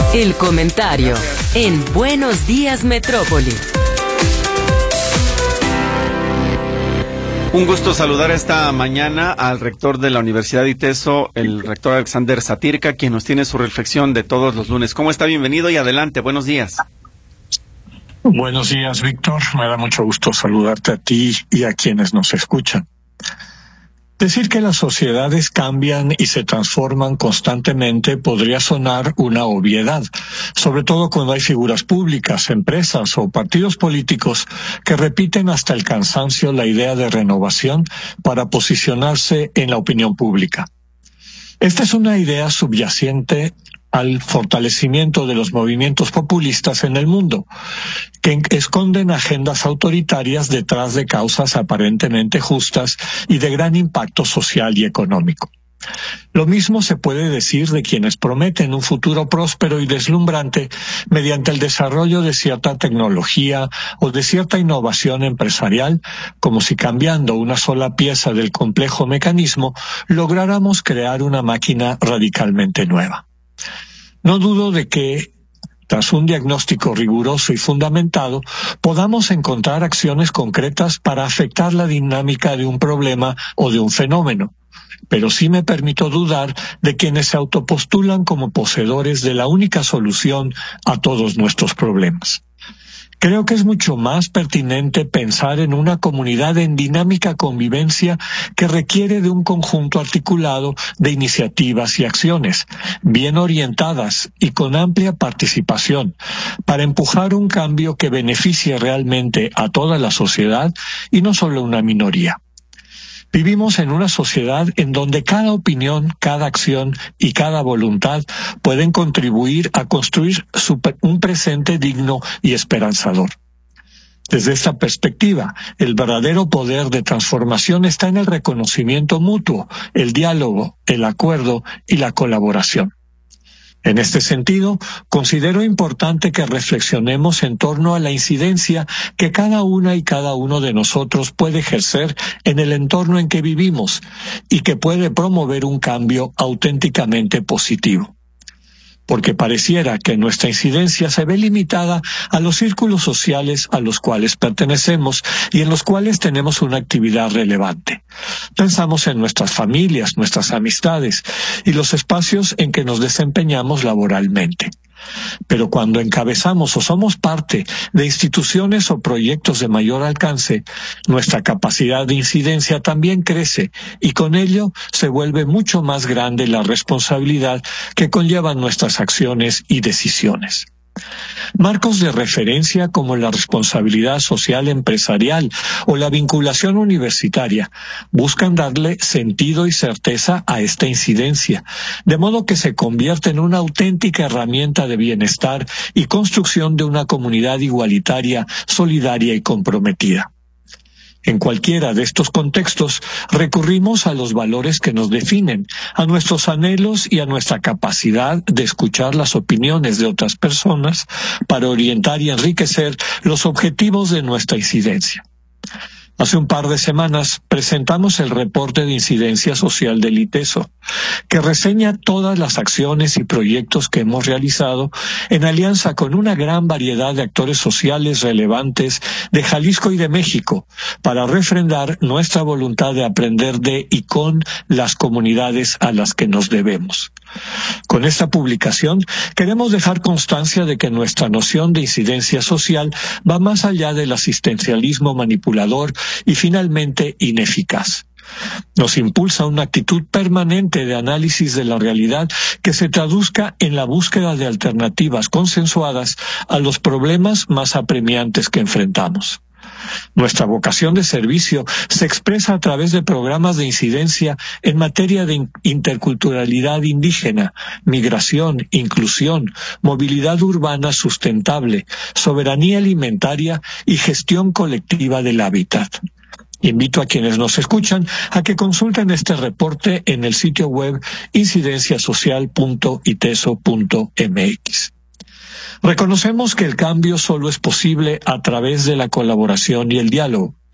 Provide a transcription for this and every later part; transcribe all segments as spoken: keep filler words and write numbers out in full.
El comentario en Buenos Días Metrópoli. Un gusto saludar esta mañana al rector de la Universidad de ITESO, el rector Alexander Satírka, quien nos tiene su reflexión de todos los lunes. ¿Cómo está? Bienvenido y adelante. Buenos días. Buenos días, Víctor. Me da mucho gusto saludarte a ti y a quienes nos escuchan. Decir que las sociedades cambian y se transforman constantemente podría sonar una obviedad, sobre todo cuando hay figuras públicas, empresas o partidos políticos que repiten hasta el cansancio la idea de renovación para posicionarse en la opinión pública. Esta es una idea subyacente al fortalecimiento de los movimientos populistas en el mundo, que esconden agendas autoritarias detrás de causas aparentemente justas y de gran impacto social y económico. Lo mismo se puede decir de quienes prometen un futuro próspero y deslumbrante mediante el desarrollo de cierta tecnología o de cierta innovación empresarial, como si cambiando una sola pieza del complejo mecanismo lográramos crear una máquina radicalmente nueva. No dudo de que, tras un diagnóstico riguroso y fundamentado, podamos encontrar acciones concretas para afectar la dinámica de un problema o de un fenómeno. Pero sí me permito dudar de quienes se autopostulan como poseedores de la única solución a todos nuestros problemas. Creo que es mucho más pertinente pensar en una comunidad en dinámica convivencia que requiere de un conjunto articulado de iniciativas y acciones, bien orientadas y con amplia participación, para empujar un cambio que beneficie realmente a toda la sociedad y no solo a una minoría. Vivimos en una sociedad en donde cada opinión, cada acción y cada voluntad pueden contribuir a construir un presente digno y esperanzador. Desde esta perspectiva, el verdadero poder de transformación está en el reconocimiento mutuo, el diálogo, el acuerdo y la colaboración. En este sentido, considero importante que reflexionemos en torno a la incidencia que cada una y cada uno de nosotros puede ejercer en el entorno en que vivimos y que puede promover un cambio auténticamente positivo. Porque pareciera que nuestra incidencia se ve limitada a los círculos sociales a los cuales pertenecemos y en los cuales tenemos una actividad relevante. Pensamos en nuestras familias, nuestras amistades y los espacios en que nos desempeñamos laboralmente. Pero cuando encabezamos o somos parte de instituciones o proyectos de mayor alcance, nuestra capacidad de incidencia también crece y con ello se vuelve mucho más grande la responsabilidad que conllevan nuestras acciones y decisiones. Marcos de referencia como la responsabilidad social empresarial o la vinculación universitaria buscan darle sentido y certeza a esta incidencia, de modo que se convierte en una auténtica herramienta de bienestar y construcción de una comunidad igualitaria, solidaria y comprometida. En cualquiera de estos contextos, recurrimos a los valores que nos definen, a nuestros anhelos y a nuestra capacidad de escuchar las opiniones de otras personas para orientar y enriquecer los objetivos de nuestra incidencia. Hace un par de semanas presentamos el reporte de incidencia social del ITESO, que reseña todas las acciones y proyectos que hemos realizado en alianza con una gran variedad de actores sociales relevantes de Jalisco y de México para refrendar nuestra voluntad de aprender de y con las comunidades a las que nos debemos. Con esta publicación queremos dejar constancia de que nuestra noción de incidencia social va más allá del asistencialismo manipulador y finalmente ineficaz. Nos impulsa una actitud permanente de análisis de la realidad que se traduzca en la búsqueda de alternativas consensuadas a los problemas más apremiantes que enfrentamos. Nuestra vocación de servicio se expresa a través de programas de incidencia en materia de interculturalidad indígena, migración, inclusión, movilidad urbana sustentable, soberanía alimentaria y gestión colectiva del hábitat. Invito a quienes nos escuchan a que consulten este reporte en el sitio web incidencia social punto iteso punto m x. Reconocemos que el cambio solo es posible a través de la colaboración y el diálogo.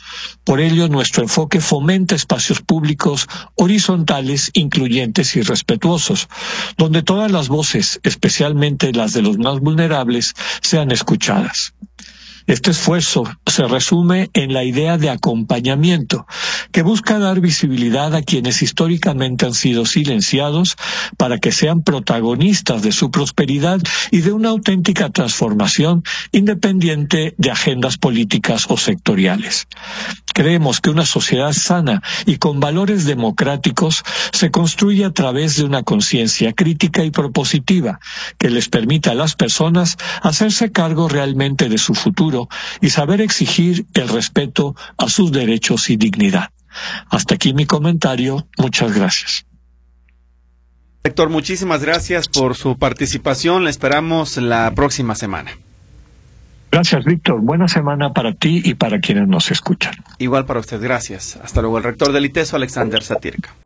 Por ello, nuestro enfoque fomenta espacios públicos horizontales, incluyentes y respetuosos, donde todas las voces, especialmente las de los más vulnerables, sean escuchadas. Este esfuerzo se resume en la idea de acompañamiento, que busca dar visibilidad a quienes históricamente han sido silenciados para que sean protagonistas de su prosperidad y de una auténtica transformación independiente de agendas políticas o sectoriales. Creemos que una sociedad sana y con valores democráticos se construye a través de una conciencia crítica y propositiva que les permita a las personas hacerse cargo realmente de su futuro y saber exigir el respeto a sus derechos y dignidad. Hasta aquí mi comentario. Muchas gracias. Rector, muchísimas gracias por su participación. Le esperamos la próxima semana. Gracias, Víctor. Buena semana para ti y para quienes nos escuchan. Igual para usted. Gracias. Hasta luego. El rector del ITESO, Alexander Satirka.